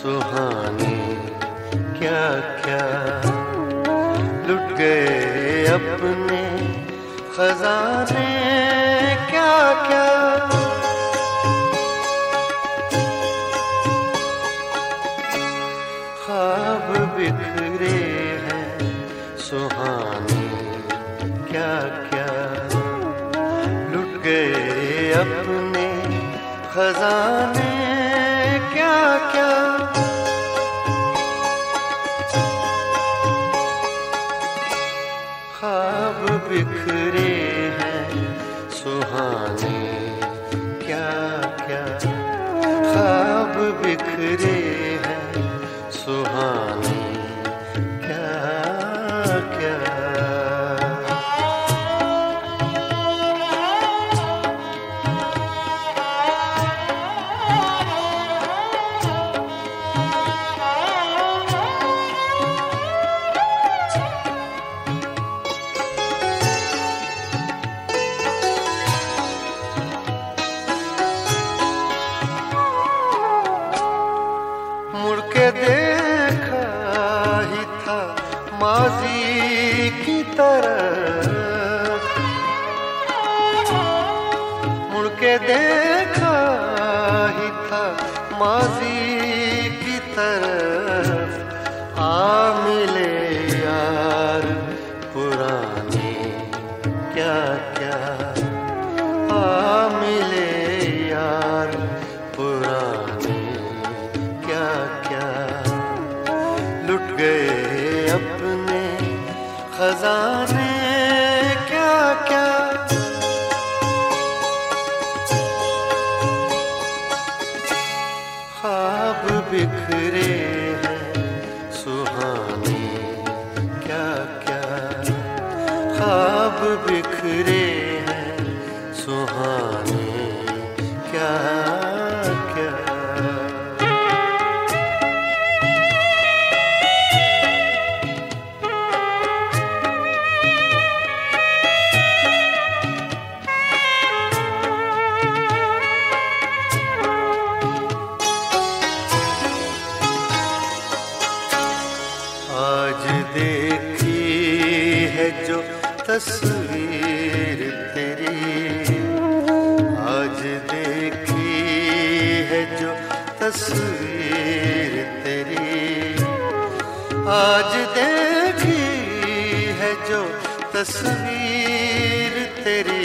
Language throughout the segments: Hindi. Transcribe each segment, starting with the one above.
सुहाने क्या क्या लुट गए अपने खजाने क्या क्या। ख्वाब बिखरे हैं सुहाने क्या क्या लुट गए अपने खजाने क्या क्या। ख्वाब बिखरे हैं सुहाने क्या क्या ख्वाब बिखरे हैं सुहाने क्या क्या। मुड़ के देखा ही था माजी की तरफ, मुड़ के देखा ही था माजी की तरफ। आ मिले यार पुराने क्या क्या आ मिले यार पुराने क्या क्या लुट गए अपने खजाने क्या क्या। ख्वाब बिखरे हैं सुहाने क्या क्या ख्वाब बिखरे हैं सुहाने क्या क्या। आज देखी है जो तस्वीर तेरी, आज देखी है जो तस्वीर तेरी, आज देखी है जो तस्वीर तेरी।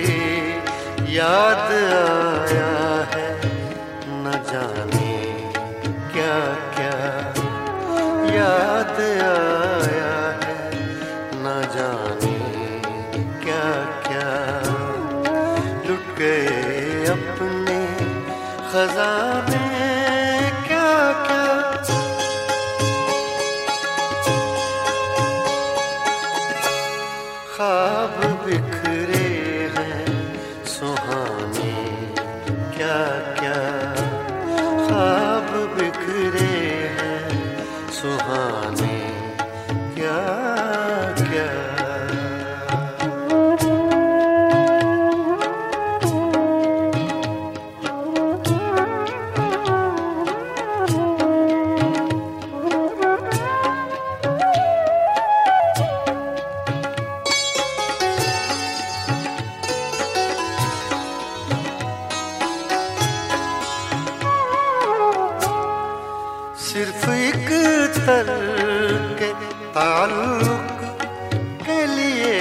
याद आया है न जाने क्या क्या याद आया है न जाने क्या क्या लुट गए अपने खजाने क्या क्या। ख्वाब बिखरे हैं सुहाने क्या क्या ख्वाब बिखरे हैं सुहाने क्या क्या। सिर्फ एक तल के ताल्लुक के लिए,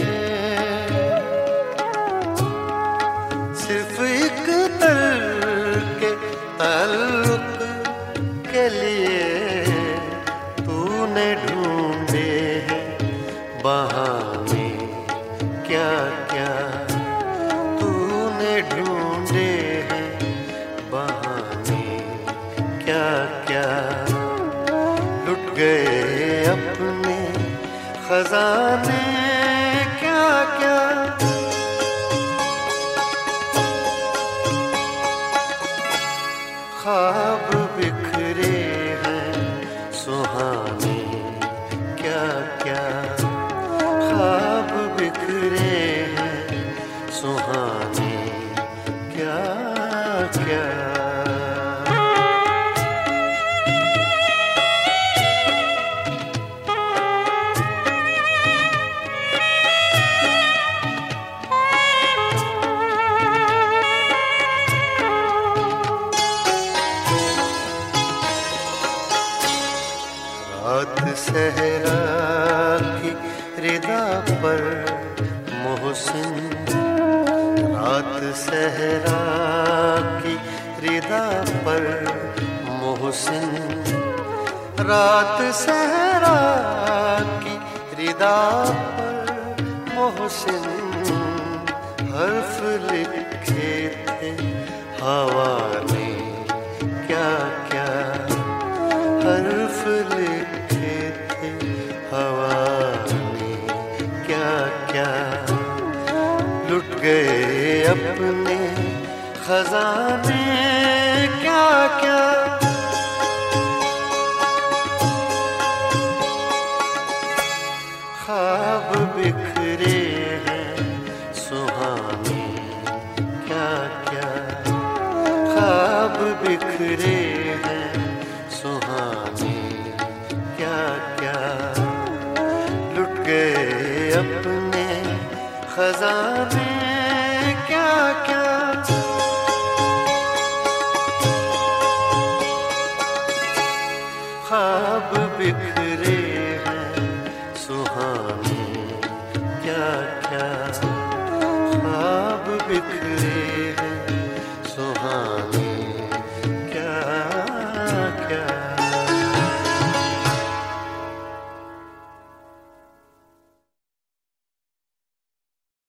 सिर्फ एक तल के ताल्लुक के लिए तूने ढूंढे हैं बहाने क्या क्या तूने ढूंढे हैं बहाने क्या क्या लुट गए अपने खजाने क्या क्या। ख्वाब बिखरे हैं सुहाने क्या क्या ख्वाब बिखरे हैं सुहाने क्या क्या। रात सहरा की रिदा पर मोहसिन, रात सहरा की रिदा पर मोहसिन, रात सहरा की रिदा पर मोहसिन, हर्फ लिखे थे हवा ने क्या क्या, हर्फ लिखे थे हवा ने क्या क्या, लुट गए अपने खजाने क्या क्या। ख्वाब बिखरे हैं सुहाने क्या क्या, ख्वाब बिखरे हैं सुहाने क्या क्या, लुट गए अपने खजाने क्या क्या। ख्वाब बिखरे हैं सुहाने क्या क्या, ख्वाब बिखरे हैं